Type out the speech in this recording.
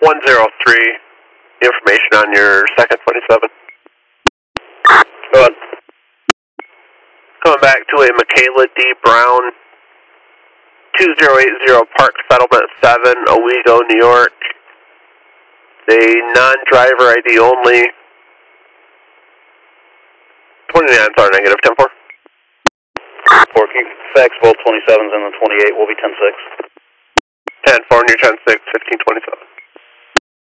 103, information on your second 27. Go ahead. Coming back to a Michaela D. Brown, 2080 Park Settlement 7, Owego, New York. A non-driver ID only. 29s are negative, 10-4. Can you fax both 27s and the 28? We'll be 10-6. 10-4 and your 10-6, 1527.